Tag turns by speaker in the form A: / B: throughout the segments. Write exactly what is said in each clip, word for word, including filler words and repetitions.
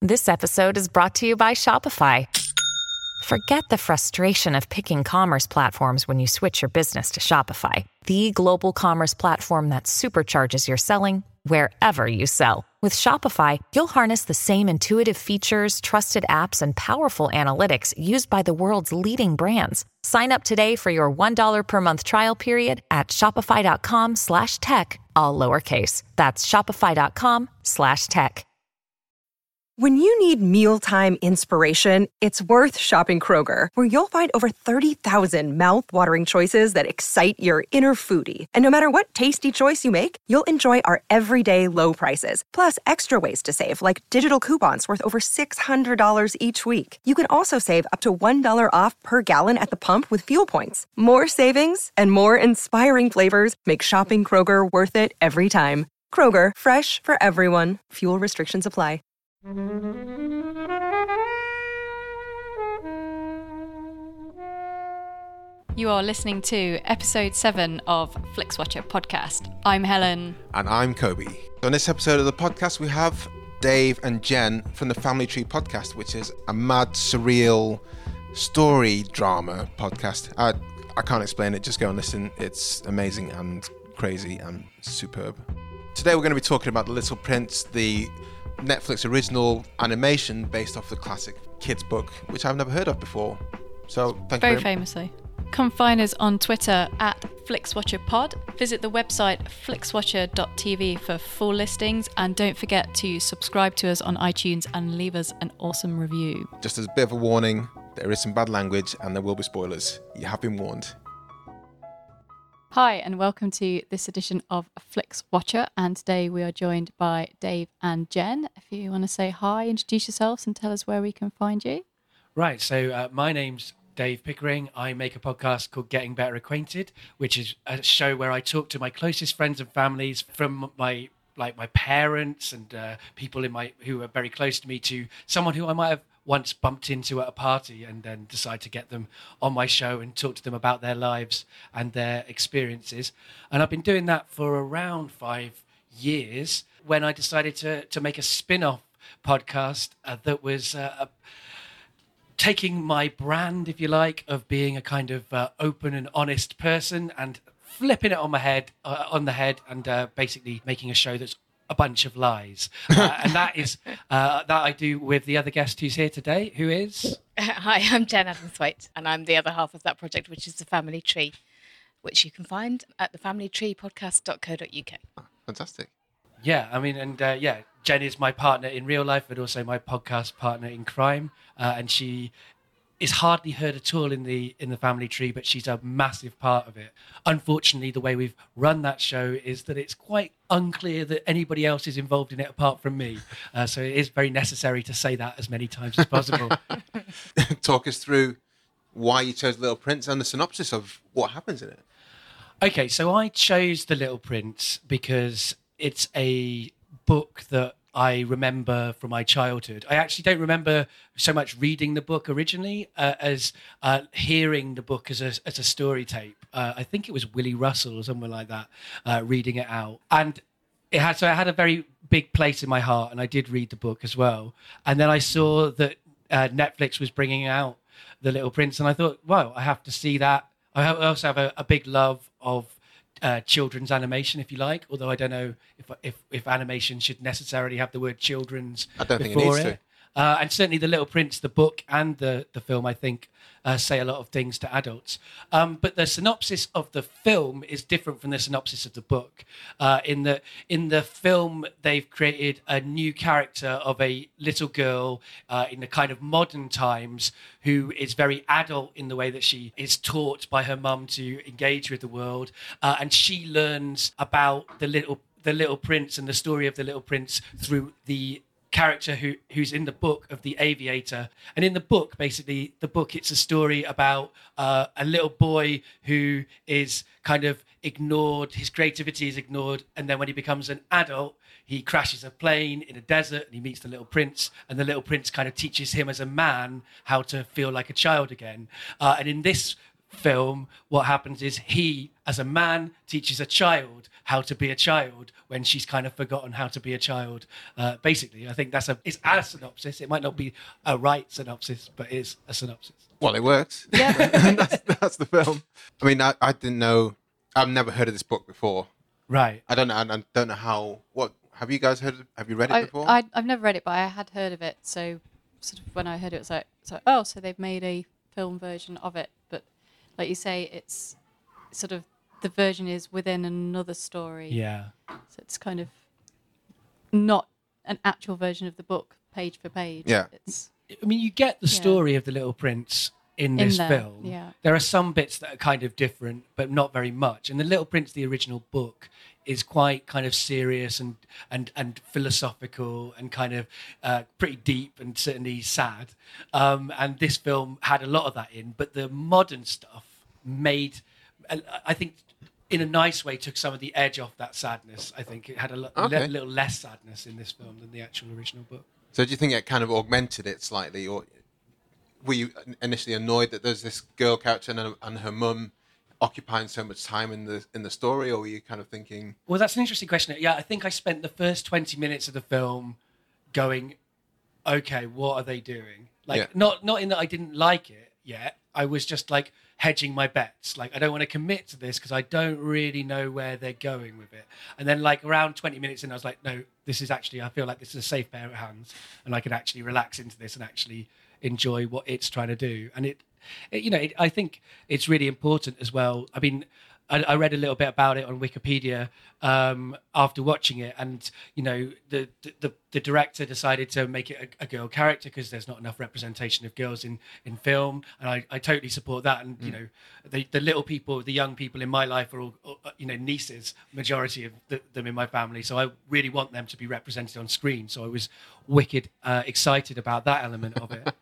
A: This episode is brought to you by Shopify. Forget the frustration of picking commerce platforms when you switch your business to Shopify, the global commerce platform that supercharges your selling wherever you sell. With Shopify, you'll harness the same intuitive features, trusted apps, and powerful analytics used by the world's leading brands. Sign up today for your one dollar per month trial period at shopify.com slash tech, all lowercase. That's shopify.com slash tech.
B: When you need mealtime inspiration, it's worth shopping Kroger, where you'll find over thirty thousand mouth-watering choices that excite your inner foodie. And no matter what tasty choice you make, you'll enjoy our everyday low prices, plus extra ways to save, like digital coupons worth over six hundred dollars each week. You can also save up to one dollar off per gallon at the pump with fuel points. More savings and more inspiring flavors make shopping Kroger worth it every time. Kroger, fresh for everyone. Fuel restrictions apply.
C: You are listening to episode seven of FlixWatcher podcast. I'm Helen.
D: And I'm Kobe. On this episode of the podcast, we have Dave and Jen from the Family Tree podcast, which is a mad, surreal story drama podcast. I, I can't explain it. Just go and listen. It's amazing and crazy and superb. Today, we're going to be talking about The Little Prince, the Netflix original animation based off the classic kids book, which I've never heard of before. So thank
C: very
D: you very
C: famously. Come find us on Twitter at FlixWatcherPod. Visit the website flixwatcher dot t v for full listings, and don't forget to subscribe to us on iTunes and leave us an awesome review.
D: Just as a bit of a warning, there is some bad language and there will be spoilers. You have been warned.
C: Hi, and welcome to this edition of FlixWatcher. And today we are joined by Dave and Jen. If you want to say hi, introduce yourselves and tell us where we can find you.
E: Right, so uh, my name's Dave Pickering. I make a podcast called Getting Better Acquainted, which is a show where I talk to my closest friends and families, from my like my parents and uh, people in my who are very close to me, to someone who I might have once bumped into at a party, and then decide to get them on my show and talk to them about their lives and their experiences. And I've been doing that for around five years when I decided to to make a spin-off podcast uh, that was uh, a, taking my brand, if you like, of being a kind of uh, open and honest person, and flipping it on my head, uh, on the head, and uh, basically making a show that's a bunch of lies. Uh, and that is uh, that I do with the other guest who's here today, who is...
F: Hi, I'm Jen Adams-Thwaite, and I'm the other half of that project, which is The Family Tree, which you can find at the family tree podcast dot co dot u k.
D: Oh, fantastic.
E: Yeah, I mean, and uh, yeah, Jen is my partner in real life, but also my podcast partner in crime. Uh, and she is hardly heard at all in the in the Family Tree, but she's a massive part of it. Unfortunately, the way we've run that show is that it's quite unclear that anybody else is involved in it apart from me. Uh, so it is very necessary to say that as many times as possible.
D: Talk us through why you chose Little Prince and the synopsis of what happens in it.
E: Okay, so I chose The Little Prince because it's a book that I remember from my childhood. I actually don't remember so much reading the book originally uh, as uh, hearing the book as a, as a story tape. Uh, I think it was Willie Russell or someone like that uh, reading it out. And it had, so it had a very big place in my heart, and I did read the book as well. And then I saw that uh, Netflix was bringing out The Little Prince, and I thought, wow, I have to see that. I also have a, a big love of Uh, children's animation, if you like, although I don't know if if, if animation should necessarily have the word children's
D: I don't think
E: before
D: it needs
E: it. to. Uh, and certainly The Little Prince, the book and the, the film, I think, uh, say a lot of things to adults. Um, but the synopsis of the film is different from the synopsis of the book. Uh, in the in the film, they've created a new character of a little girl uh, in the kind of modern times who is very adult in the way that she is taught by her mum to engage with the world. Uh, and she learns about the little the Little Prince and the story of the Little Prince through the character who who's in the book of The Aviator. And in the book, basically, the book, it's a story about uh, a little boy who is kind of ignored, his creativity is ignored, and then when he becomes an adult, he crashes a plane in a desert and he meets the Little Prince, and the Little Prince kind of teaches him as a man how to feel like a child again. Uh, and in this film, what happens is he, as a man, teaches a child how to be a child when she's kind of forgotten how to be a child. Uh, basically, I think that's a it's a synopsis. It might not be a right synopsis, but it's a synopsis.
D: Well, it works.
C: Yeah.
D: that's, that's the film. I mean, I, I didn't know. I've never heard of this book before.
E: Right.
D: I don't know. I don't know how. What have you guys heard? Of, have you read it
C: I,
D: before?
C: I, I've never read it, but I had heard of it. So, sort of when I heard it, it was like, so oh, so they've made a film version of it. But like you say, it's sort of the version is within another story.
E: Yeah.
C: So it's kind of not an actual version of the book, page for page.
D: Yeah.
C: It's
E: I mean, you get the
C: Yeah.
E: story of the Little Prince in
C: In
E: this
C: there,
E: film.
C: yeah.
E: There are some bits that are kind of different, but not very much. And the Little Prince, the original book, is quite kind of serious and and and philosophical and kind of uh, pretty deep and certainly sad. Um, and this film had a lot of that in, but the modern stuff made, I think, in a nice way, took some of the edge off that sadness. I think it had a, lo-
D: Okay.
E: a little less sadness in this film than the actual original book.
D: So do you think it kind of augmented it slightly, or were you initially annoyed that there's this girl character and, and her mum occupying so much time in the in the story, or were you kind of thinking?
E: Well, that's an interesting question. Yeah, I think I spent the first twenty minutes of the film going, okay, what are they doing? Like,
D: Yeah.
E: not not in that I didn't like it yet. I was just like hedging my bets. Like, I don't want to commit to this because I don't really know where they're going with it. And then, like, around twenty minutes in, I was like, no, this is actually, I feel like this is a safe pair of hands, and I can actually relax into this and actually enjoy what it's trying to do. And it, it you know, it, I think it's really important as well. I mean, I, I read a little bit about it on Wikipedia um, after watching it, and you know, the the, the director decided to make it a, a girl character because there's not enough representation of girls in, in film, and I, I totally support that. And you know, the the little people, the young people in my life are all, all, you know, nieces, majority of the, them in my family, so I really want them to be represented on screen. So I was wicked uh, excited about that element of it.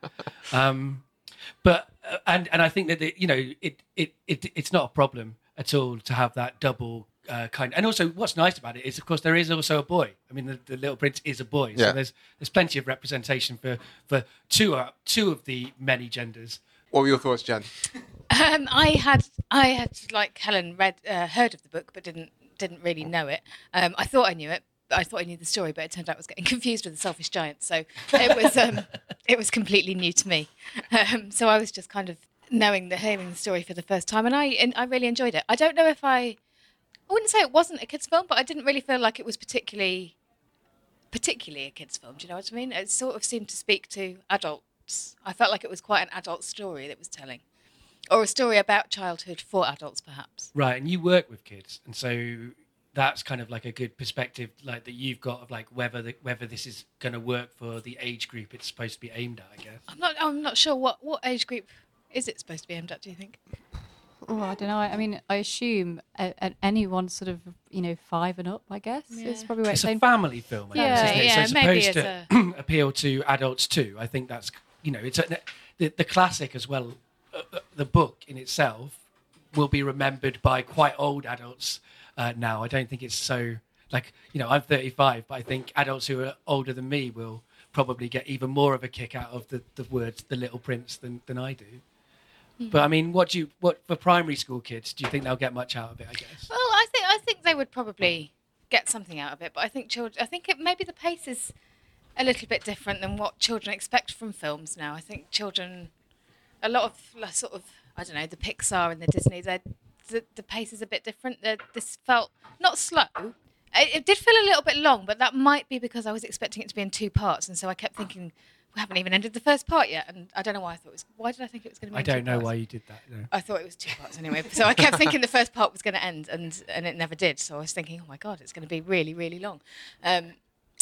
E: um, but uh, and and I think that the, you know, it, it it it's not a problem at all to have that double uh, kind. And also, what's nice about it is, of course, there is also a boy. I mean, the, the Little Prince is a boy, so
D: Yeah.
E: there's there's plenty of representation for for two uh, two of the many genders.
D: What were your thoughts, Jen?
F: Um, I had, I had like Helen read, uh, heard of the book, but didn't didn't really know it. Um, I thought I knew it. I thought I knew the story, but it turned out I was getting confused with The Selfish Giant. So it was um, it was completely new to me. Um, so I was just kind of knowing the hearing the story for the first time, and I and I really enjoyed it. I don't know if I, I wouldn't say it wasn't a kids' film, but I didn't really feel like it was particularly, particularly a kids' film. Do you know what I mean? It sort of seemed to speak to adults. I felt like it was quite an adult story that was telling, or a story about childhood for adults, perhaps.
E: Right, and you work with kids, and so that's kind of like a good perspective, like that you've got of like whether the, whether this is going to work for the age group it's supposed to be aimed at, I guess.
F: I'm not. I'm not sure what what age group is it supposed to be aimed at. Do you think?
C: Oh, I don't know. I mean, I assume a, a, anyone sort of, you know, five and up, I guess,
F: Yeah.
C: is probably where
E: It's
C: it's
E: a
C: aimed.
E: family film, I
F: Yeah,
E: guess, isn't it?
F: yeah,
E: so
F: maybe
E: it's supposed
F: as
E: to appeal to adults too. I think that's, you know, it's a, the, the classic as well. Uh, uh, the book in itself will be remembered by quite old adults uh, now. I don't think it's so, like, you know, I'm thirty-five, but I think adults who are older than me will probably get even more of a kick out of the, the words "The Little Prince" than, than I do. But I mean, what do you what for primary school kids? Do you think they'll get much out of it? I guess.
F: Well, I think I think they would probably get something out of it, but I think children. I think it, maybe the pace is a little bit different than what children expect from films now. I think children, a lot of like, sort of, I don't know, the Pixar and the Disney, the the pace is a bit different. They're, this felt not slow. It, it did feel a little bit long, but that might be because I was expecting it to be in two parts, and so I kept thinking we haven't even ended the first part yet, and I don't know why I thought it was. Why did I think it was going to be?
E: I
F: in two
E: don't know
F: parts?
E: why you did that. No.
F: I thought it was two parts anyway, so I kept thinking the first part was going to end, and and it never did. So I was thinking, oh my god, it's going to be really, really long. Um,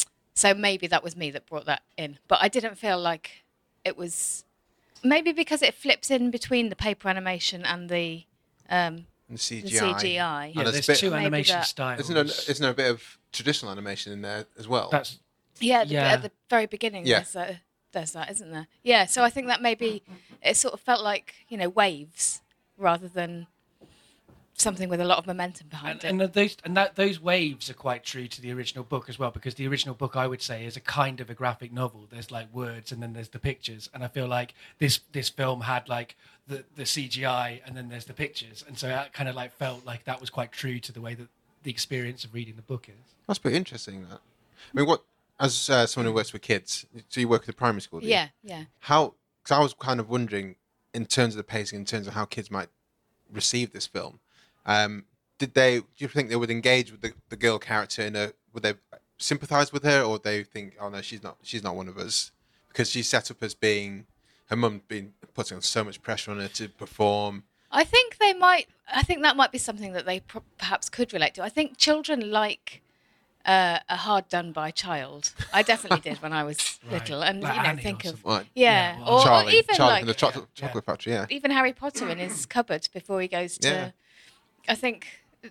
F: so maybe that was me that brought that in, but I didn't feel like it was. Maybe because it flips in between the paper animation and the um,
D: And the C
F: the
D: G
F: C
D: I.
F: G I.
E: Yeah,
D: And
E: there's
D: there's a bit-
E: two
F: Maybe
E: animation
F: that-
E: styles.
D: Isn't there, isn't there a bit of traditional animation in there as well?
E: That's
F: Yeah, the,
E: Yeah.
F: at the very beginning,
D: Yeah.
F: there's, uh, there's that, isn't there? Yeah, so I think that maybe it sort of felt like, you know, waves rather than something with a lot of momentum behind
E: and,
F: it.
E: and those and that those waves are quite true to the original book as well, because the original book, I would say, is a kind of a graphic novel. There's like words and then there's the pictures, and I feel like this this film had like the the C G I and then there's the pictures, and so that kind of like felt like that was quite true to the way that the experience of reading the book is.
D: That's pretty interesting. That I mean, what as uh, someone who works with kids, so you work at the primary school, do you?
F: Yeah, yeah.
D: How? Because I was kind of wondering, in terms of the pacing, in terms of how kids might receive this film. Um, did they? Do you think they would engage with the, the girl character in a? Would they sympathise with her, or would they think, oh no, she's not, she's not one of us, because she's set up as being her mum, being putting on so much pressure on her to perform.
F: I think they might. I think that might be something that they pro- perhaps could relate to. I think children like uh, a hard done by child. I definitely did when I was
E: Right.
F: little, and
E: Like
F: you know,
E: Annie
F: think
E: or
F: of
E: something.
D: Right.
F: yeah,
E: Yeah,
F: or, or
D: Charlie,
F: even
D: Charlie
F: like
D: from the chocolate,
E: Yeah.
D: chocolate factory, yeah.
F: even Harry Potter in his cupboard before he goes to.
D: Yeah.
F: I think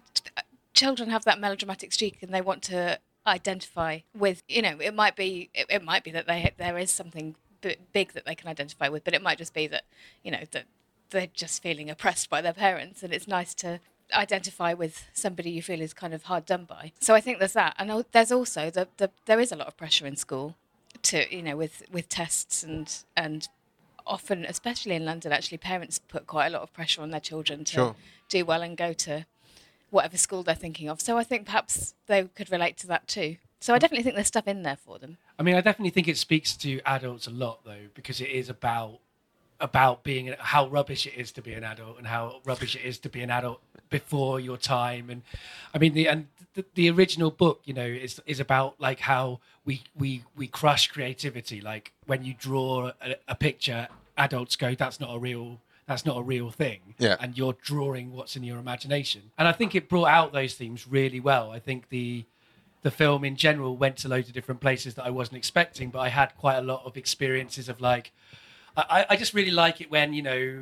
F: children have that melodramatic streak, and they want to identify with. You know, it might be it, it might be that they there is something b- big that they can identify with, but it might just be that you know that they're just feeling oppressed by their parents, and it's nice to identify with somebody you feel is kind of hard done by. So I think there's that, and al- there's also the, the there is a lot of pressure in school to you know with with tests and and often, especially in London, actually parents put quite a lot of pressure on their children to
D: Sure.
F: do well and go to whatever school they're thinking of. So I think perhaps they could relate to that too. So I definitely think there's stuff in there for them.
E: I mean, I definitely think it speaks to adults a lot, though, because it is about about being how rubbish it is to be an adult and how rubbish it is to be an adult before your time. And I mean, the and the, the original book, you know, is is about like how we we we crush creativity. Like when you draw a, a picture, adults go, "That's not a real." That's not a real thing.
D: Yeah.
E: And you're drawing what's in your imagination. And I think it brought out those themes really well. I think the the film in general went to loads of different places that I wasn't expecting, but I had quite a lot of experiences of like, I, I just really like it when, you know,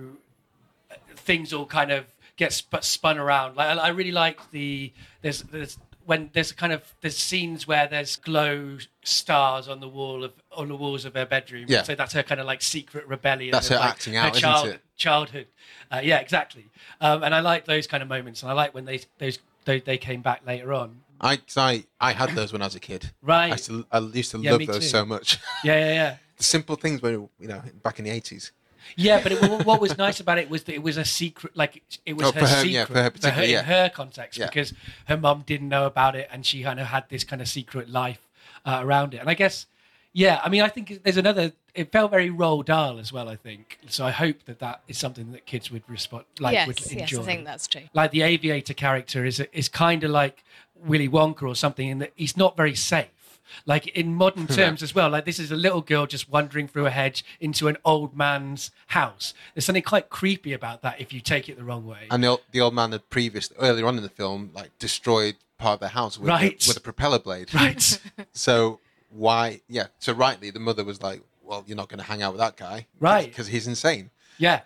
E: things all kind of get sp- spun around. Like I, I really like the, there's, there's, when there's kind of there's scenes where there's glow stars on the wall of on the walls of her bedroom.
D: Yeah.
E: So that's her kind of like secret rebellion.
D: That's
E: of,
D: her
E: like,
D: acting out, isn't
E: child,
D: it?
E: Childhood. Uh, yeah, exactly. Um, and I like those kind of moments, and I like when they those they, they came back later on.
D: I, 'cause I I had those when I was a kid.
E: Right.
D: I used to, I used to
E: Yeah,
D: love
E: me
D: those
E: too.
D: so much.
E: Yeah, yeah, yeah.
D: The simple things were, you know, back in the eighties.
E: Yeah, but it, what was nice about it was that it was a secret, like it was
D: Oh,
E: her
D: for her-
E: secret
D: yeah, for her particularly,
E: in
D: yeah.
E: her context,
D: Yeah.
E: because her mum didn't know about it, and she kind of had this kind of secret life uh, around it. And I guess, yeah, I mean, I think there's another. It felt very Roald Dahl as well. I think so. I hope that that is something that kids would respond, like
F: yes,
E: would enjoy.
F: yes, I think that's true.
E: Like the aviator character is is kind of like Willy Wonka or something, in that he's not very safe. Like in modern terms as well, like this is a little girl just wandering through a hedge into an old man's house. There's something quite creepy about that if you take it the wrong way.
D: And the old, the old man had previous earlier on in the film like destroyed part of their house with,
E: Right.
D: a, with a propeller blade.
E: Right.
D: So why? Yeah. So rightly, the mother was like, "Well, you're not going to hang out with that guy,
E: Right.
D: Because he's insane."
E: Yeah.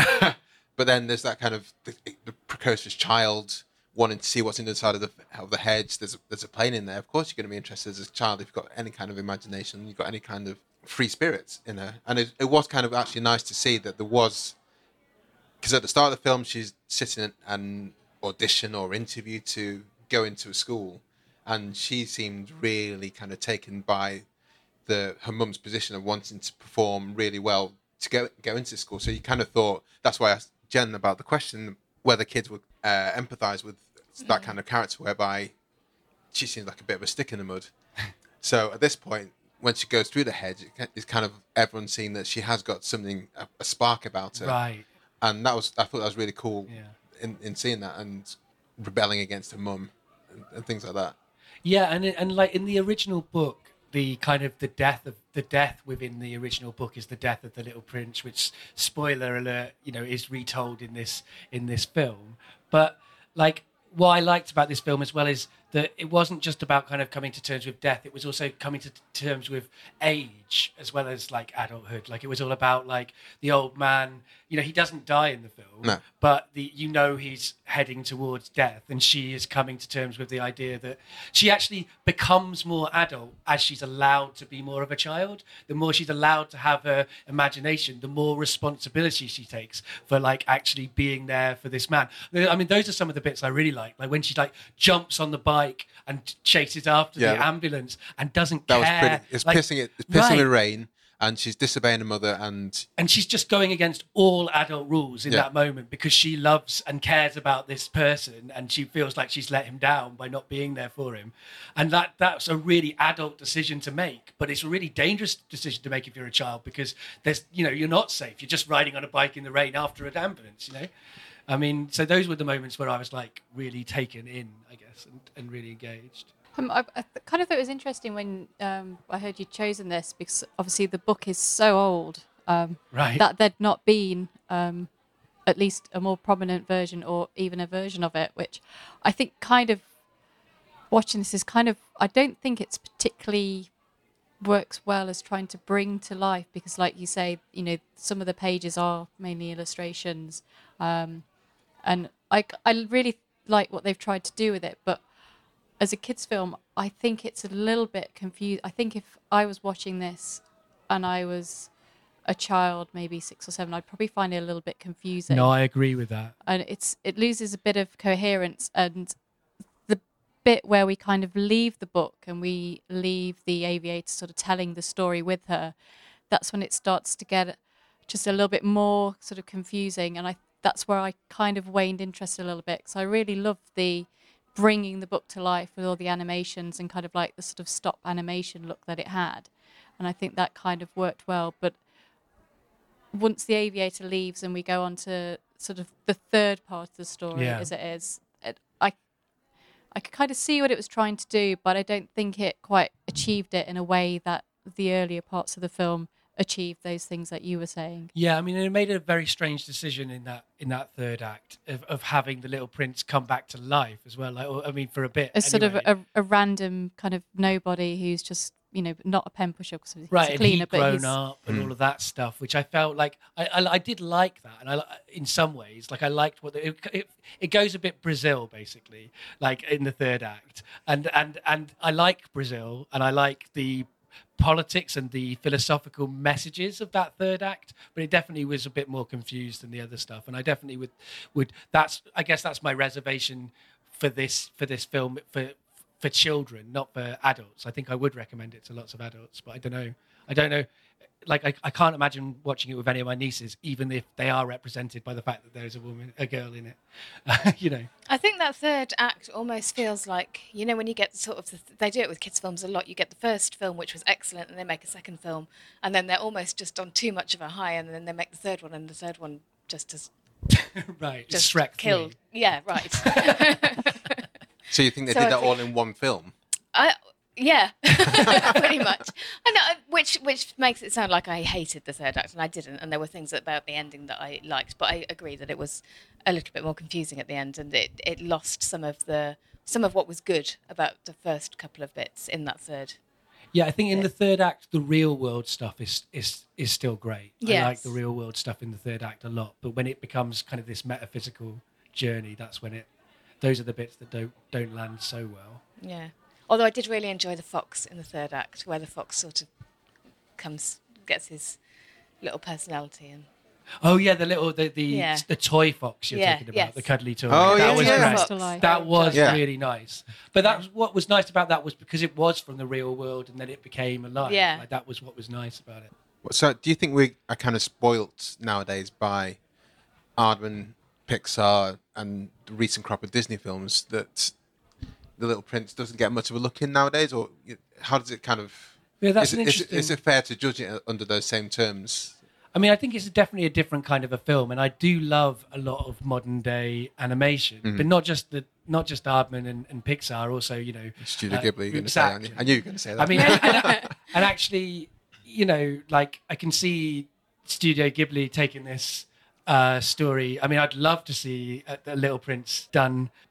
D: But then there's that kind of the, the precocious child wanting to see what's in the side of the of the hedge. There's a, there's a plane in there. Of course, you're going to be interested as a child if you've got any kind of imagination. You've got any kind of free spirits in her. And it, it was kind of actually nice to see that there was, because at the start of the film, she's sitting at an audition or interview to go into a school, and she seemed really kind of taken by the her mum's position of wanting to perform really well to go go into school. So you kind of thought, that's why I asked Jen about the question whether kids would uh, empathise with that kind of character, whereby she seems like a bit of a stick in the mud. So at this point, when she goes through the hedge, it's kind of everyone seeing that she has got something, a, a spark about her.
E: Right.
D: And that was, I thought that was really cool
E: Yeah.
D: in, in seeing that and rebelling against her mum and, and things like that.
E: Yeah, and and like in the original book, the kind of the death of the death within the original book is the death of the little prince, which, spoiler alert, you know, is retold in this in this film. But like what I liked about this film as well is that it wasn't just about kind of coming to terms with death. It was also coming to t- terms with age as well as like adulthood. Like it was all about like the old man, you know, he doesn't die in the film,
D: No.
E: but the, you know, he's heading towards death, and she is coming to terms with the idea that she actually becomes more adult as she's allowed to be more of a child. The more she's allowed to have her imagination, the more responsibility she takes for like actually being there for this man. I mean, those are some of the bits I really like. Like when she like jumps on the bike and chases after
D: Yeah.
E: the ambulance and doesn't
D: That
E: care.
D: was pretty. It's
E: like,
D: pissing it. It's pissing
E: right.
D: with rain, and she's disobeying her mother. And
E: And she's just going against all adult rules in
D: Yeah.
E: that moment because she loves and cares about this person, and she feels like she's let him down by not being there for him. And that that's a really adult decision to make, but it's a really dangerous decision to make if you're a child, because there's, you know, you're not safe. You're just riding on a bike in the rain after an ambulance, you know? I mean, so those were the moments where I was like really taken in, I guess, and, and really engaged.
C: Um, I, I th- kind of thought it was interesting when um, I heard you'd chosen this, because obviously the book is so old um,
E: Right.
C: that there'd not been um, at least a more prominent version or even a version of it, which I think kind of watching this is kind of, I don't think it's particularly works well as trying to bring to life, because like you say, you know, some of the pages are mainly illustrations, um, and I, I really like what they've tried to do with it, but as a kids film, I think it's a little bit confused. I think if I was watching this and I was a child, maybe six or seven, I'd probably find it a little bit confusing.
E: No, I agree with that.
C: And it's it loses a bit of coherence. And the bit where we kind of leave the book and we leave the aviator sort of telling the story with her, that's when it starts to get just a little bit more sort of confusing. And I that's where I kind of waned interest a little bit, because I really loved the bringing the book to life with all the animations and kind of like the sort of stop animation look that it had. And I think that kind of worked well. But once the aviator leaves and we go on to sort of the third part of the story,
E: Yeah.
C: as it is, it, I I could kind of see what it was trying to do, but I don't think it quite achieved it in a way that the earlier parts of the film achieved those things that you were saying.
E: Yeah, I mean, it made a very strange decision in that in that third act of, of having the little prince come back to life as well. Like, or, I mean, for a bit,
C: As sort of
E: anyway.
C: a, a random kind of nobody who's just, you know, not a pen pusher because he's
E: right,
C: a
E: and
C: cleaner,
E: he'd
C: but
E: grown
C: he's
E: up and all of that stuff, which I felt like I, I, I did like that, and I in some ways, like I liked what the, it, it it goes a bit Brazil basically, like in the third act, and and and I like Brazil, and I like the politics and the philosophical messages of that third act, but it definitely was a bit more confused than the other stuff, and I definitely would would that's I guess that's my reservation for this for this film for for children, not for adults. I think I would recommend it to lots of adults, but I don't know I don't know like I, I can't imagine watching it with any of my nieces, even if they are represented by the fact that there's a woman a girl in it. You know,
F: I think that third act almost feels like, you know, when you get sort of, the, they do it with kids' films a lot, you get the first film, which was excellent, and they make a second film, and then they're almost just on too much of a high, and then they make the third one, and the third one just as
E: right?
F: just
E: Shrek
F: killed.
E: three.
F: Yeah, right.
D: so you think they
F: So
D: did
F: I
D: that all
F: think-
D: in one film?
F: I, yeah, pretty much. I know, which which makes it sound like I hated the third act, and I didn't. And there were things about the ending that I liked, but I agree that it was a little bit more confusing at the end, and it, it lost some of the some of what was good about the first couple of bits in that third.
E: Yeah, I think in the third act, the real world stuff is is is still great. I like
F: Yes.
E: the real world stuff in the third act a lot, but when it becomes kind of this metaphysical journey, that's when it. Those are the bits that don't don't land so well.
F: Yeah. Although I did really enjoy the fox in the third act, where the fox sort of comes, gets his little personality, and
E: Oh yeah, the little the the,
F: Yeah.
E: the toy fox you're
F: Yeah,
E: talking about,
F: yes.
E: the cuddly toy.
D: Oh,
E: that
D: yeah,
E: was
D: yeah.
E: great.
C: Fox to life.
E: That was
D: Yeah.
E: really nice. But that was what was nice about that was because it was from the real world and then it became alive.
F: Yeah.
E: Like, that was what was nice about it.
D: So do you think we are kind of spoilt nowadays by Aardman, Pixar, and the recent crop of Disney films that The Little Prince doesn't get much of a look in nowadays, or how does it kind of?
E: Yeah, that's
D: is,
E: an
D: it, is,
E: interesting.
D: is it fair to judge it under those same terms?
E: I mean, I think it's definitely a different kind of a film, and I do love a lot of modern day animation,
D: Mm-hmm.
E: but not just the not just Aardman and, and Pixar, also you know
D: Studio
E: uh,
D: Ghibli, you're going to say, aren't you?
E: exactly.
D: I knew you were going to say that.
E: I mean, and, and, and actually, you know, like I can see Studio Ghibli taking this uh, story. I mean, I'd love to see uh, the Little Prince done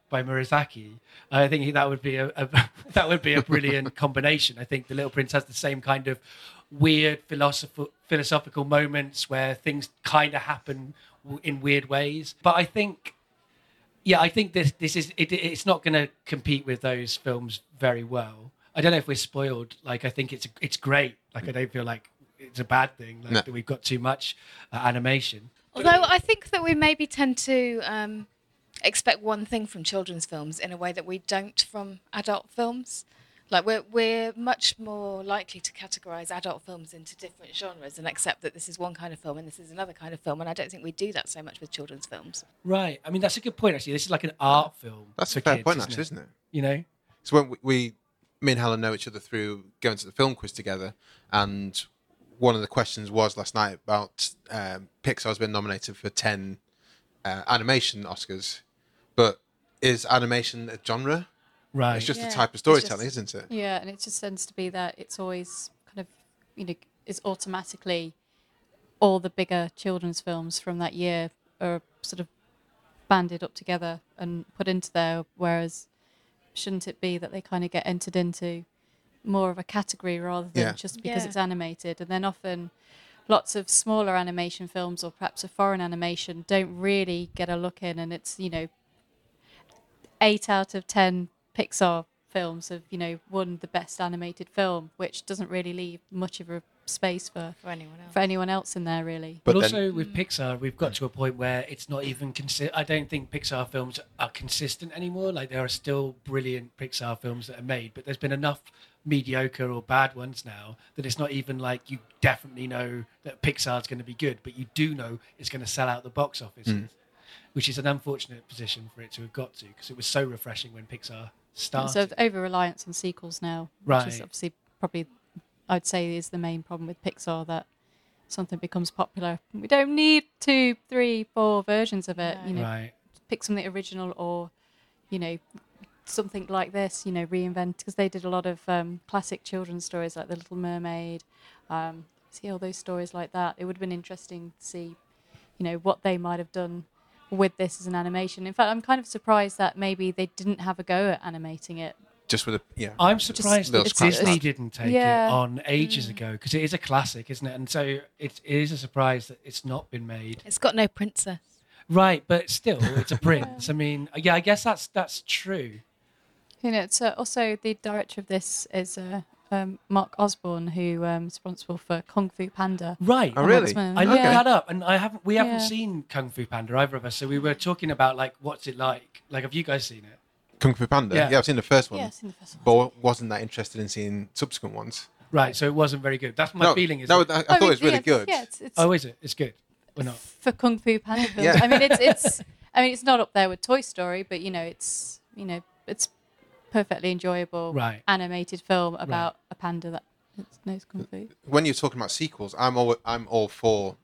E: by Murasaki. I think that would be a, a that would be a brilliant combination. I think The Little Prince has the same kind of weird philosoph- philosophical moments where things kind of happen w- in weird ways. But I think, yeah, I think this this is it, it's not going to compete with those films very well. I don't know if we're spoiled. Like, I think it's it's great. Like, I don't feel like it's a bad thing. Like,
D: No.
E: that we've got too much uh, animation.
F: Although I think that we maybe tend to um, expect one thing from children's films in a way that we don't from adult films. Like we're we're much more likely to categorise adult films into different genres and accept that this is one kind of film and this is another kind of film. And I don't think we do that so much with children's films.
E: Right. I mean, that's a good point, actually. This is like an art film.
D: That's
E: for
D: a fair
E: kids,
D: point,
E: isn't
D: actually,
E: it?
D: isn't it?
E: You know?
D: So when we, we, me and Helen know each other through going to the film quiz together, and one of the questions was last night about um, Pixar's been nominated for ten uh, animation Oscars, but is animation a genre?
E: Right.
D: It's just
C: Yeah,
D: a type of
C: it's
D: storytelling,
C: just-
D: isn't it?
C: Yeah, and it just tends to be that it's always kind of, you know, it's automatically all the bigger children's films from that year are sort of banded up together and put into there, whereas shouldn't it be that they kind of get entered into more of a category rather than
D: Yeah.
C: just because
F: Yeah.
C: it's animated? And then often lots of smaller animation films or perhaps a foreign animation don't really get a look in, and it's, you know, eight out of ten Pixar films have, you know, won the best animated film, which doesn't really leave much of a space for
F: For anyone else.
C: for anyone else in there, really.
E: But,
D: But
E: also
D: then-
E: with Pixar, we've got to a point where it's not even consi- I don't think Pixar films are consistent anymore. Like, there are still brilliant Pixar films that are made, but there's been enough mediocre or bad ones now that it's not even like you definitely know that Pixar's going to be good, but you do know it's going to sell out the box offices, which is an unfortunate position for it to have got to, because it was so refreshing when Pixar started.
C: So over reliance on sequels now, which
E: Right.
C: is obviously probably, I'd say, is the main problem with Pixar, that something becomes popular. We don't need two, three, four versions of it.
F: No.
C: You know,
E: Right.
C: pick something original, or, you know, something like this, you know, reinvent, because they did a lot of um, classic children's stories like The Little Mermaid, um, see all those stories like that. It would have been interesting to see, you know, what they might have done with this as an animation. In fact, I'm kind of surprised that maybe they didn't have a go at animating it.
D: Just with a yeah.
E: I'm surprised
D: little
E: that
D: scratch
E: Disney
D: mark.
E: didn't take
C: Yeah.
E: it on ages ago, because it is a classic, isn't it? And so it, it is a surprise that it's not been made.
F: It's got no princess.
E: Right, but still, it's a prince. I mean, yeah, I guess that's that's true.
C: You know, it's uh, also the director of this is uh, um, Mark Osborne, who um, is responsible for Kung Fu Panda.
E: Right.
D: Oh, really?
C: X-Men.
E: I looked
C: Yeah.
E: that up, and I haven't. We haven't
C: Yeah.
E: seen Kung Fu Panda, either of us. So we were talking about like, what's it like? Like, have you guys seen it?
D: Kung Fu Panda.
E: Yeah.
D: Yeah, I've seen the first one,
C: Yeah, I've seen the first one.
D: but wasn't that interested in seeing subsequent ones.
E: Right. So it wasn't very good. That's my
D: no,
E: feeling. Is
D: no,
E: it?
D: I, I
C: I
D: thought
C: mean,
D: it was really
C: yeah,
D: good.
C: Yeah, it's, it's
E: Oh, is it? It's good. Or not?
C: for Kung Fu Panda films.
D: Yeah.
C: I mean, it's it's. I mean, it's not up there with Toy Story, but you know, it's you know, it's perfectly enjoyable
E: Right.
C: animated film about a panda that knows kung fu.
D: When you're talking about sequels, I'm all I'm all for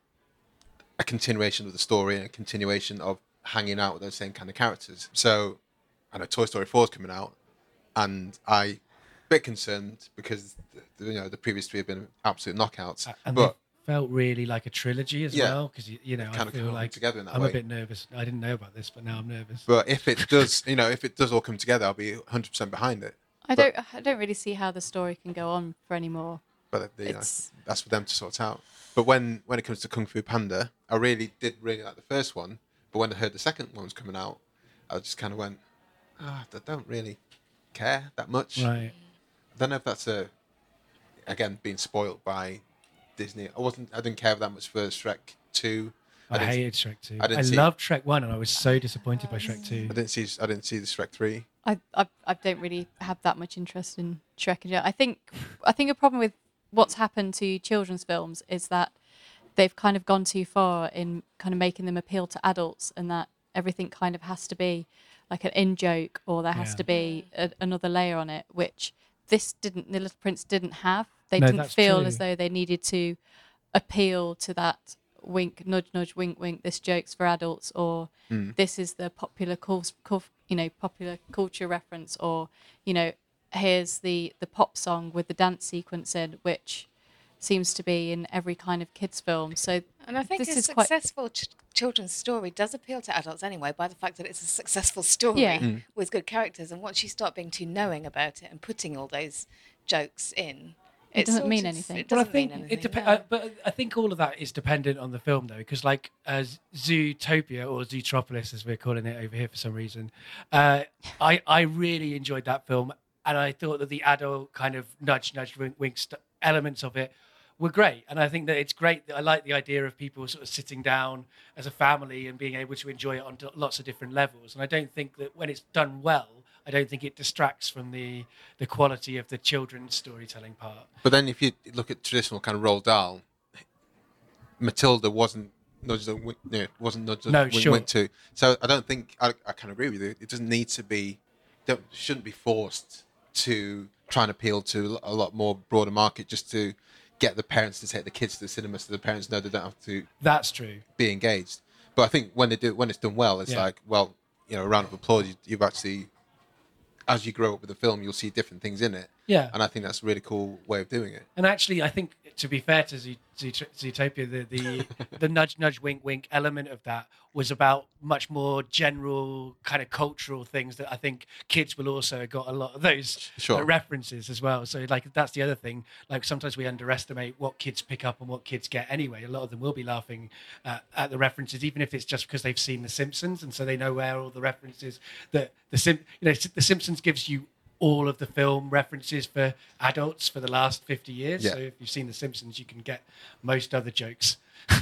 D: a continuation of the story and a continuation of hanging out with those same kind of characters. So I know Toy Story four is coming out, and I a bit concerned because the, you know the previous three have been absolute knockouts.
E: A- And
D: but
E: they felt really like a trilogy as
D: Yeah.
E: well, because you, you know, I
D: Kind of
E: feel
D: come
E: like
D: together in that
E: I'm
D: way.
E: a bit nervous. I didn't know about this, but now I'm nervous.
D: but if it does, you know, if it does all come together, I'll be one hundred percent behind it.
C: I
D: But-
C: don't. I don't really see how the story can go on for any more.
D: But you know,
C: It's-
D: that's for them to sort out. But when when it comes to Kung Fu Panda, I really did really like the first one. But when I heard the second one was coming out, I just kind of went, ah, I don't really care that much.
E: Right.
D: I don't know if that's a again being spoilt by Disney. I wasn't. I didn't care that much for Shrek two.
E: I,
D: didn't,
E: hated Shrek two.
D: I
E: I,
D: didn't see-
E: loved Shrek one, and I was so disappointed by Shrek two.
D: I didn't see. I didn't see the Shrek three.
C: I, I I don't really have that much interest in Shrek. And I think I think a problem with what's happened to children's films is that they've kind of gone too far in kind of making them appeal to adults, and that everything kind of has to be like an in joke, or there has
E: Yeah.
C: to be a, another layer on it, which this didn't. The Little Prince didn't have. They
E: No,
C: didn't
E: that's
C: feel
E: true.
C: as though they needed to appeal to that wink, nudge, nudge, wink, wink. This joke's for adults, or this is the popular, cul- cul- you know, popular culture reference, or you know, here's the the pop song with the dance sequence in, which seems to be in every kind of kids film. So
F: And I think
C: this
F: a
C: is quite
F: successful ch- children's story does appeal to adults anyway by the fact that it's a successful story
C: Yeah.
D: Mm.
F: with good characters. And once you start being too knowing about it and putting all those jokes in,
C: It doesn't
F: sort
C: mean
F: of-
C: anything.
F: It
E: Well, I
F: doesn't
E: think
F: mean
E: it
F: anything.
E: depends,
F: no.
E: uh, but I think all of that is dependent on the film, though, because like uh, Zootopia or Zootropolis, as we're calling it over here for some reason, uh, I I really enjoyed that film, and I thought that the adult kind of nudge, nudge, wink, wink st- elements of it were great, and I think that it's great. That I like the idea of people sort of sitting down as a family and being able to enjoy it on t- lots of different levels. And I don't think that when it's done well, I don't think it distracts from the the quality of the children's storytelling part.
D: But then if you look at traditional kind of Roald Dahl, Matilda wasn't nudged and wink, no, wasn't nudged and
E: No,
D: wink,
E: sure.
D: wink to. So I don't think I, I can agree with you. It doesn't need to be, don't shouldn't be forced to try and appeal to a lot more broader market just to get the parents to take the kids to the cinema, so the parents know they don't have to
E: That's true.
D: be engaged. But I think when they do, when it's done well, it's
E: Yeah.
D: like, well, you know, a round of applause. You, you've actually, as you grow up with the film, you'll see different things in it.
E: Yeah.
D: And I think that's a really cool way of doing it.
E: And actually, I think to be fair to Zoot- Zoot- Zootopia, the the, the nudge, nudge, wink, wink element of that was about much more general kind of cultural things that I think kids will also got a lot of those
D: Sure.
E: uh, references as well. So like that's the other thing. Like sometimes we underestimate what kids pick up and what kids get anyway. A lot of them will be laughing uh, at the references, even if it's just because they've seen The Simpsons and so they know where all the references that the Sim, you know, The Simpsons gives you all of the film references for adults for the last fifty years.
D: Yeah.
E: So if you've seen The Simpsons, you can get most other jokes.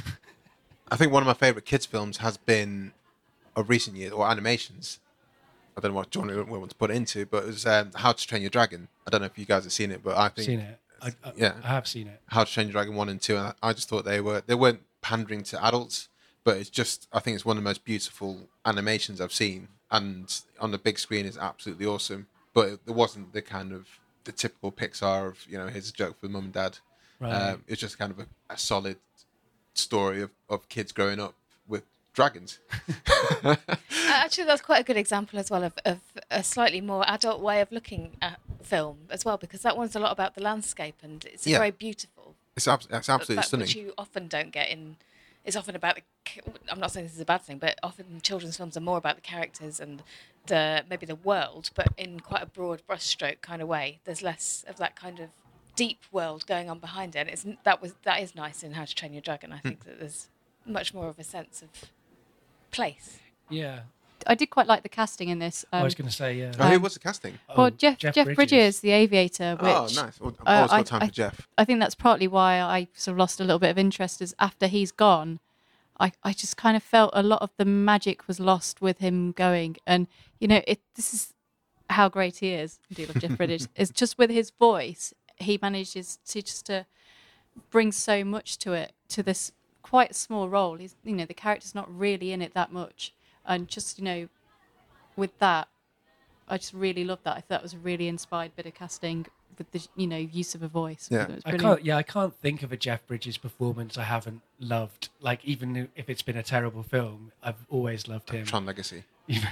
D: I think one of my favourite kids' films has been of recent years, or animations. I don't know what John would want to put it into, but it was um, How to Train Your Dragon. I don't know if you guys have seen it, but I think
E: Seen it? I, I,
D: Yeah.
E: I have seen it.
D: How to Train Your Dragon one and two, and I I just thought they were they weren't pandering to adults, but it's just I think it's one of the most beautiful animations I've seen, and on the big screen is absolutely awesome. But it, it wasn't the kind of the typical Pixar of, you know, here's a joke for mum and dad.
E: Right.
D: Um, it's just kind of a, a solid story of, of kids growing up with dragons.
F: Uh, Actually, that's quite a good example as well of, of a slightly more adult way of looking at film as well, because that one's a lot about the landscape and it's
D: Yeah.
F: very beautiful.
D: It's, ab- it's absolutely
F: that,
D: stunning.
F: Which you often don't get in. It's often about the. ca- I'm not saying this is a bad thing, but often children's films are more about the characters and the maybe the world, but in quite a broad brushstroke kind of way. There's less of that kind of deep world going on behind it. And it's that was that is nice in How to Train Your Dragon. I think that there's much more of a sense of place.
E: Yeah.
C: I did quite like the casting in this.
E: I
C: Um,
E: was going to say, yeah.
D: Oh, who
C: um,
D: was the casting?
E: Oh,
C: well, Jeff Jeff, Bridges. the aviator. Which,
D: Oh, nice. Well, I've
C: uh,
D: always
C: I-
D: got time
C: I-
D: for Jeff.
C: I think that's partly why I sort of lost a little bit of interest. Is after he's gone, I, I just kind of felt a lot of the magic was lost with him going. And you know, it this is how great he is. I do love Jeff Bridges. It's just with his voice, he manages to just to bring so much to it, to this quite small role. He's, you know, the character's not really in it that much, and just, you know, with that, I just really love that. I thought that was a really inspired bit of casting with the, you know, use of a voice.
D: Yeah.
C: It was
E: I
C: brilliant.
E: can't. Yeah, I can't think of a Jeff Bridges performance I haven't loved. Like even if it's been a terrible film, I've always loved him.
D: Tron Legacy.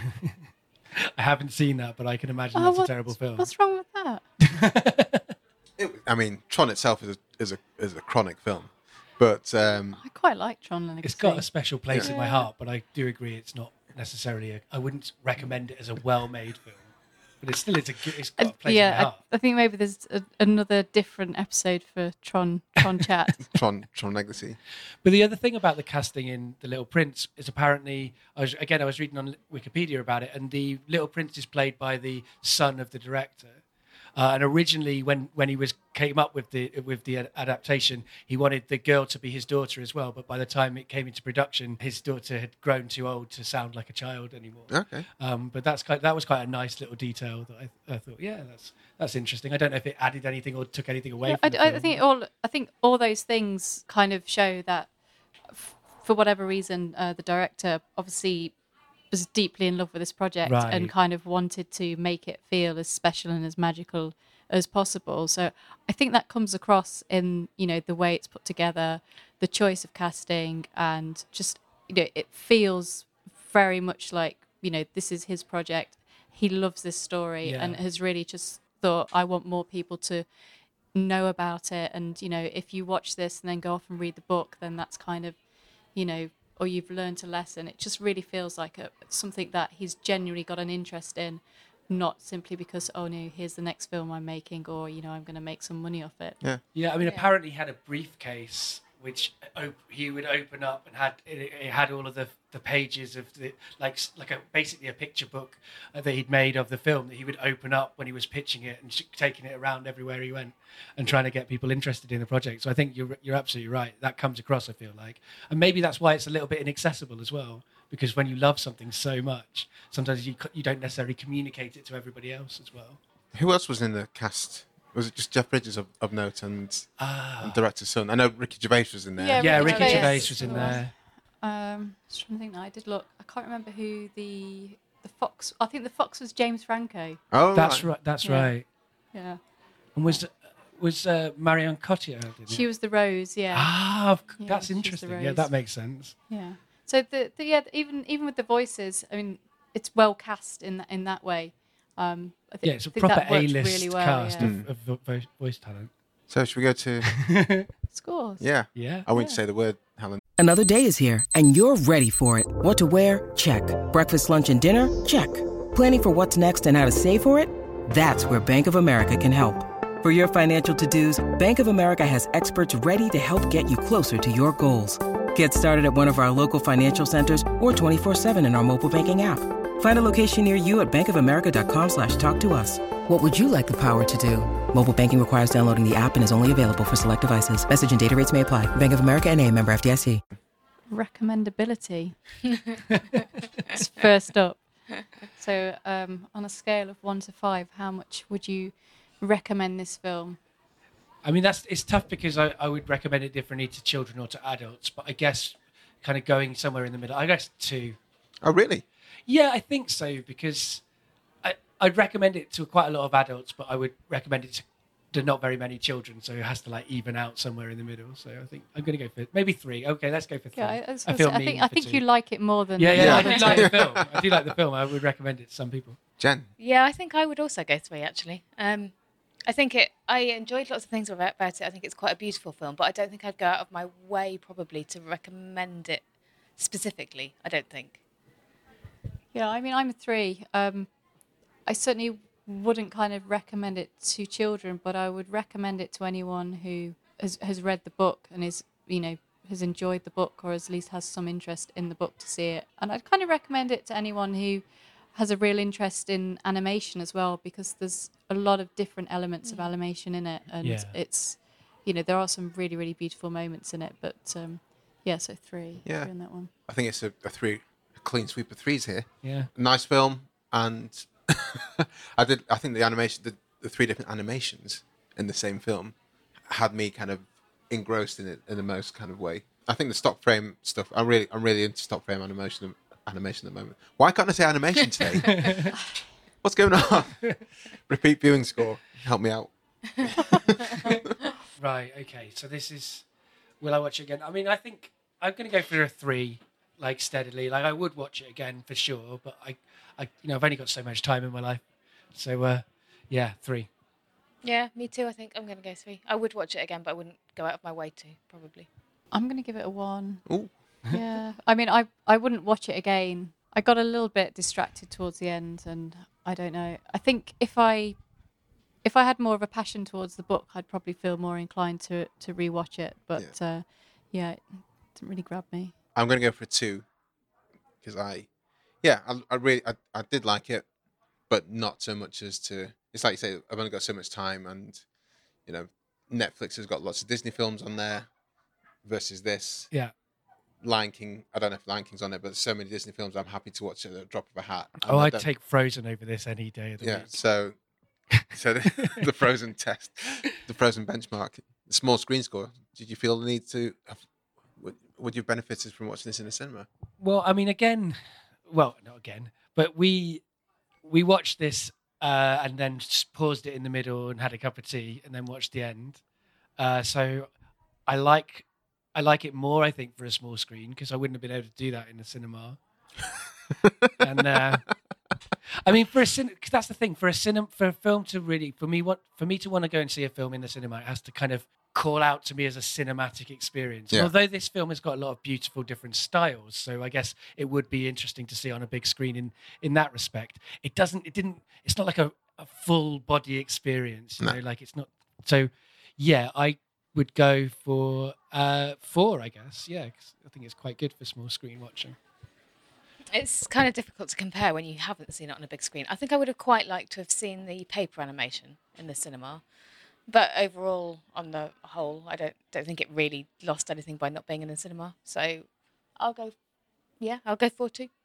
E: I haven't seen that, but I can imagine
C: Oh,
E: that's
C: what's,
E: a terrible film.
C: what's wrong with that?
D: It, I mean, Tron itself is a, is a is a chronic film, but um,
C: I quite like Tron Legacy.
E: It's got a special place in my
C: Yeah.
E: heart, but I do agree it's not necessarily. A, I wouldn't recommend it as a well-made film, but it's still it's a good- it's got a place in my
C: yeah,
E: heart.
C: I, I think maybe there's a, another different episode for Tron Tron Chat.
D: Tron Tron Legacy.
E: But the other thing about the casting in The Little Prince is apparently, I was, again, I was reading on Wikipedia about it, and the Little Prince is played by the son of the director. Uh, and originally, when, when he was came up with the with the ad- adaptation, he wanted the girl to be his daughter as well. But by the time it came into production, his daughter had grown too old to sound like a child anymore.
D: Okay.
E: Um, but that's quite, that was quite a nice little detail that I, I thought, yeah, that's that's interesting. I don't know if it added anything or took anything away
C: Yeah,
E: from
C: I,
E: the
C: I
E: film.
C: think all I think all those things kind of show that, f- for whatever reason, uh, the director obviously was deeply in love with this project
E: Right.
C: and kind of wanted to make it feel as special and as magical as possible. So I think that comes across in, you know, the way it's put together, the choice of casting, and just, you know, it feels very much like, you know, this is his project. He loves this story
E: Yeah.
C: and has really just thought, I want more people to know about it. And, you know, if you watch this and then go off and read the book, then that's kind of, you know, or you've learned a lesson. It just really feels like a, something that he's genuinely got an interest in, not simply because, oh no, here's the next film I'm making, or, you know, I'm going to make some money off it.
D: Yeah.
E: Yeah, I mean,
F: Yeah.
E: apparently he had a briefcase which op- he would open up and had it, it had all of the the pages of the like s- like a basically a picture book uh, that he'd made of the film that he would open up when he was pitching it and sh- taking it around everywhere he went and trying to get people interested in the project. So I think you're you're absolutely right. That comes across, I feel like, and maybe that's why it's a little bit inaccessible as well. Because when you love something so much, sometimes you c- you don't necessarily communicate it to everybody else as well.
D: Who else was in the cast? Was it just Jeff Bridges of, of note and,
E: Ah.
D: and director's son? I know Ricky Gervais was in there.
C: Yeah,
E: Yeah,
C: Ricky
E: Ricky
C: Gervais
E: Gervais was in
C: was.
E: there.
C: Um, just trying to think now. I did look. I can't remember who the the fox. I think the fox was James Franco.
D: Oh,
E: That's right. That's
C: Yeah.
E: right.
C: Yeah,
E: And was was uh, Marion Cotillard in it?
C: she was the rose. Yeah,
E: Ah, of c-
C: Yeah,
E: that's
C: she's the
E: interesting. Yeah,
C: Rose.
E: that makes sense.
C: yeah. So the, the yeah even even with the voices, I mean, it's well cast in that in that way. Um, I think,
E: Yeah, it's a
C: I think
E: proper
C: that worked
E: A-list
C: really well,
E: cast
C: yeah.
E: of, of vo- vo- voice talent.
D: So should we go to?
C: Scores.
D: Yeah.
E: Yeah.
D: I won't say the word, Helen.
G: Another day is here, and you're ready for it. What to wear? Check. Breakfast, lunch, and dinner? Check. Planning for what's next and how to save for it? That's where Bank of America can help. For your financial to-dos, Bank of America has experts ready to help get you closer to your goals. Get started at one of our local financial centers or twenty-four seven in our mobile banking app. Find a location near you at bankofamerica.com slash talk to us. What would you like the power to do? Mobile banking requires downloading the app and is only available for select devices. Message and data rates may apply. Bank of America N A, member F D I C.
C: Recommendability. It's first up. So, um, on a scale of one to five, how much would you recommend this film?
E: I mean, that's it's tough because I, I would recommend it differently to children or to adults, but I guess kind of going somewhere in the middle. I guess two.
D: Oh, really?
E: Yeah, I think so because I, I'd recommend it to quite a lot of adults, but I would recommend it to, to not very many children, so it has to like even out somewhere in the middle. So I think I'm going to go for maybe three. Okay, let's go for three.
C: Yeah, I, I, was
E: I
C: gonna
E: feel
C: say, I
E: mean
C: think I
E: for
C: think
E: two.
C: you like it more than
E: Yeah,
C: the
E: yeah, I
C: other
E: do
C: two.
E: like the film. I do like the film. I would recommend it to some people.
D: Jen?
F: Yeah, I think I would also go three, actually. Um, I think it. I enjoyed lots of things about, about it. I think it's quite a beautiful film, but I don't think I'd go out of my way probably to recommend it specifically. I don't think.
C: Yeah, I mean, I'm a three. Um, I certainly wouldn't kind of recommend it to children, but I would recommend it to anyone who has, has read the book and is, you know, has enjoyed the book or at least has some interest in the book to see it. And I'd kind of recommend it to anyone who has a real interest in animation as well, because there's a lot of different elements of animation in it. And
E: Yeah.
C: it's, you know, there are some really, really beautiful moments in it. But um, yeah, so three,
D: Yeah.
C: three in that one.
D: I think it's a, a three, a clean sweep of threes here.
E: Yeah.
D: Nice film, and I did. I think the animation, the, the three different animations in the same film, had me kind of engrossed in it in the most kind of way. I think the stock frame stuff. I'm really, I'm really into stock frame animation. Animation at the moment. Why can't I say animation today? What's going on? Repeat viewing score. Help me out.
E: Right. Okay. So this is. Will I watch it again? I mean, I think I'm going to go for a three, like steadily. Like I would watch it again for sure, but I, I, you know, I've only got so much time in my life, so uh, yeah, three.
F: Yeah, me too. I think I'm going to go three. I would watch it again, but I wouldn't go out of my way to, probably.
C: I'm going to give it a one.
D: Ooh.
C: Yeah, I mean, I I wouldn't watch it again. I got a little bit distracted towards the end, and I don't know. I think if I if I had more of a passion towards the book, I'd probably feel more inclined to to rewatch it. But yeah, uh, yeah it didn't really grab me.
D: I'm going to go for a two because I, yeah, I, I really, I, I did like it, but not so much as to. It's like you say, I've only got so much time, and you know, Netflix has got lots of Disney films on there versus this.
E: Yeah.
D: Lion King. I don't know if Lion King's on there, but there's so many Disney films I'm happy to watch at the drop of a hat. And
E: Oh,
D: I
E: I'd
D: don't-
E: take Frozen over this any day of the
D: Yeah.
E: week.
D: So, so the, the Frozen test, the Frozen benchmark, the small screen score. Did you feel the need to? Have, would, would you have benefited from watching this in the cinema?
E: Well, I mean, again, well, not again, but we we watched this uh, and then just paused it in the middle and had a cup of tea and then watched the end. Uh, so I like I like it more, I think, for a small screen because I wouldn't have been able to do that in the cinema. and uh, I mean, for a cin- cause that's the thing for a cinema for a film to really for me what for me to want to go and see a film in the cinema, it has to kind of call out to me as a cinematic experience.
D: Yeah.
E: Although this film has got a lot of beautiful different styles, so I guess it would be interesting to see on a big screen in in that respect. It doesn't. It didn't. It's not like a, a full body experience. You
D: No.
E: know, like it's not. So, yeah, I would go for uh, four. I guess. Yeah, 'cause I think it's quite good for small screen watching.
F: It's kind of difficult to compare when you haven't seen it on a big screen. I think I would have quite liked to have seen the paper animation in the cinema. But overall, on the whole, I don't don't think it really lost anything by not being in the cinema. So I'll go, yeah, I'll go four two.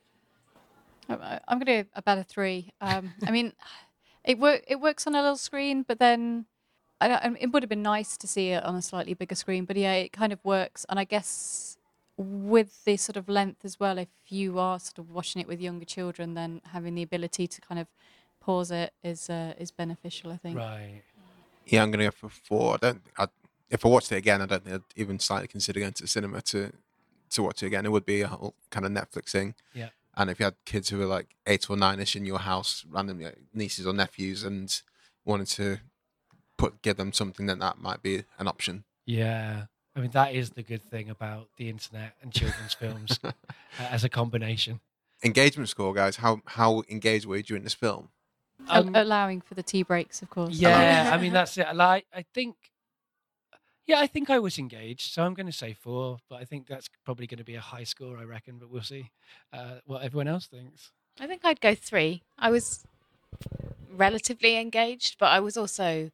C: I- I'm going to do about a three. Um, I mean, it work it works on a little screen, but then I don't, it would have been nice to see it on a slightly bigger screen. But yeah, it kind of works. And I guess with the sort of length as well, if you are sort of watching it with younger children, then having the ability to kind of pause it is uh, is beneficial, I think.
E: Right.
D: Yeah, I'm going to go for four. I don't. I, if I watched it again, I don't think I'd even slightly consider going to the cinema to to watch it again. It would be a whole kind of Netflix thing.
E: Yeah.
D: And if you had kids who were like eight or nine-ish in your house, random like, nieces or nephews, and wanted to put give them something, then that might be an option.
E: Yeah. I mean, that is the good thing about the internet and children's films uh, as a combination.
D: Engagement score, guys. How how engaged were you during this film?
C: Al-
E: Um,
C: allowing for the tea breaks, of course.
E: Yeah, I mean that's it. Like, I think, yeah, I think I was engaged, so I'm going to say four. But I think that's probably going to be a high score, I reckon. But we'll see uh, what everyone else thinks.
F: I think I'd go three. I was relatively engaged, but I was also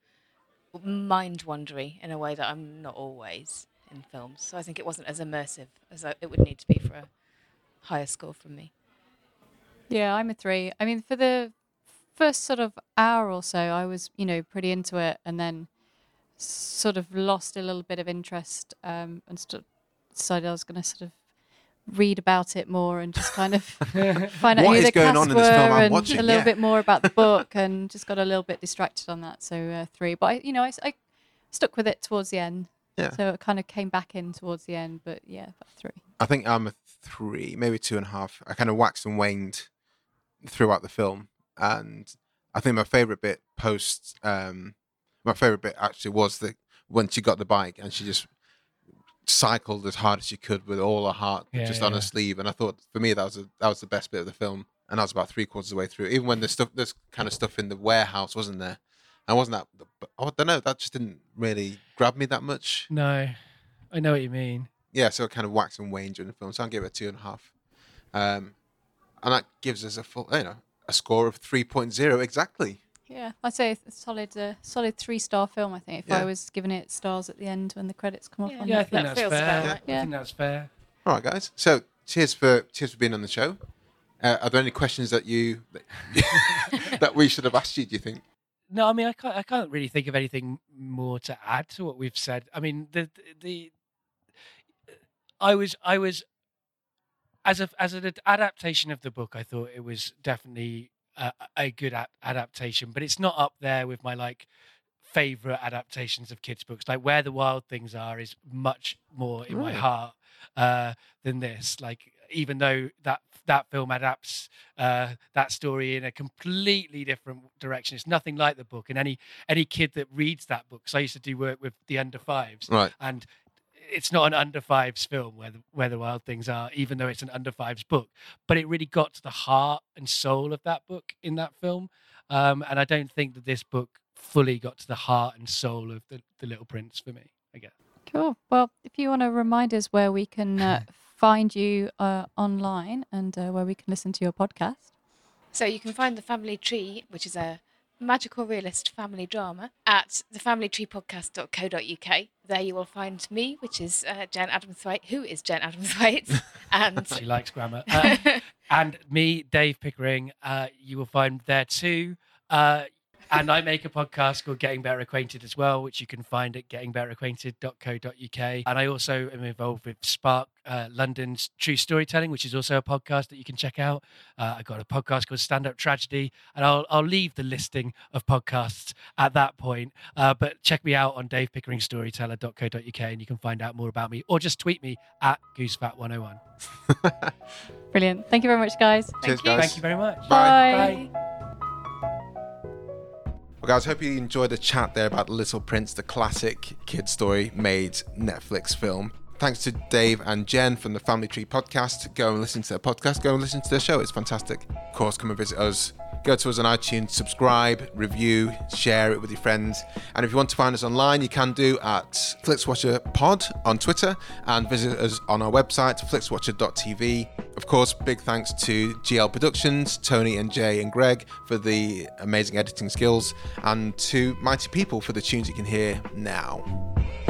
F: mind-wandery in a way that I'm not always in films. So I think it wasn't as immersive as I, it would need to be for a higher score from me.
C: Yeah, I'm a three. I mean, for the first sort of hour or so, I was, you know, pretty into it, and then sort of lost a little bit of interest, um, and st- decided I was going to sort of read about it more and just kind of find out
D: What
C: who
D: is
C: the
D: going
C: cast
D: on in
C: were
D: this film I'm
C: and
D: watching?
C: a little
D: Yeah.
C: bit more about the book, and just got a little bit distracted on that. So uh, three, but I, you know, I, I stuck with it towards the end.
D: Yeah.
C: So it kind of came back in towards the end, but yeah, about three.
D: I think I'm a three, maybe two and a half. I kind of waxed and waned throughout the film, and I think my favorite bit post, um, my favorite bit actually was the when she got the bike and she just cycled as hard as she could with all her heart,
E: Yeah,
D: just
E: yeah,
D: on her
E: yeah.
D: sleeve. And I thought for me that was a, that was the best bit of the film, and I was about three quarters of the way through. Even when there's stuff, there's kind of stuff in the warehouse, wasn't there? I wasn't that. But I don't know. That just didn't really grab me that much.
E: No, I know what you mean.
D: Yeah, so it kind of waxed and waned during the film. So I'll give it a two and a half. Um, and that gives us a full, you know, a score of three point oh exactly.
C: Yeah, I'd say a solid, uh, solid three-star film. I think if
D: Yeah.
C: I was giving it stars at the end when the credits come
F: Yeah.
C: off. On
E: Yeah, I
C: Netflix.
E: think
F: That
E: that's
F: feels
E: fair.
F: about right.
E: I
C: Yeah.
E: think that's fair.
D: All right, guys. So cheers for cheers for being on the show. Uh, are there any questions that you that we should have asked you? Do you think?
E: No, I mean I can't. I can't really think of anything more to add to what we've said. I mean the the. I was I was as a as an adaptation of the book. I thought it was definitely a, a good a- adaptation, but it's not up there with my like favorite adaptations of kids' books. Like Where the Wild Things Are is much more in my
D: Right.
E: heart uh, than this. Like even though that that film adapts uh, that story in a completely different direction, it's nothing like the book. And any any kid that reads that book, because I used to do work with the under fives,
D: Right.
E: and it's not an under fives film where the, where the wild things are, even though it's an under fives book. But it really got to the heart and soul of that book in that film. Um, and I don't think that this book fully got to the heart and soul of the, the Little Prince for me, I guess.
C: Cool. Well, if you want to remind us where we can uh, find you uh, online and uh, where we can listen to your podcast.
F: So you can find The Family Tree, which is a magical realist family drama, at the family tree podcast dot co dot uk. There you will find me, which is uh, Jen Adams-Thwaite, who is Jen Adams-Thwaite, and
E: She likes grammar. Uh, and me, Dave Pickering, uh, you will find there too. Uh, and I make a podcast called Getting Better Acquainted as well, which you can find at getting better acquainted dot co dot uk. And I also am involved with Spark uh, London's True Storytelling, which is also a podcast that you can check out. Uh, I've got a podcast called Stand Up Tragedy, and I'll I'll leave the listing of podcasts at that point. Uh, but check me out on dave pickering storyteller dot co dot uk, and you can find out more about me, or just tweet me at goosefat one oh one.
C: Brilliant. Thank you very much, guys.
D: Cheers,
F: you.
D: guys.
E: Thank you very much.
D: Bye.
C: Bye.
E: Bye.
D: Well, guys, hope you enjoyed the chat there about Little Prince, the classic kid story made Netflix film. Thanks to Dave and Jen from the Family Tree podcast. Go and listen to their podcast. Go and listen to their show. It's fantastic. Of course, come and visit us. Go to us on iTunes, subscribe, review, share it with your friends. And if you want to find us online, you can do at FlixWatcher Pod on Twitter, and visit us on our website, flixwatcher dot t v. Of course, big thanks to G L Productions, Tony and Jay and Greg for the amazing editing skills, and to Mighty People for the tunes you can hear now.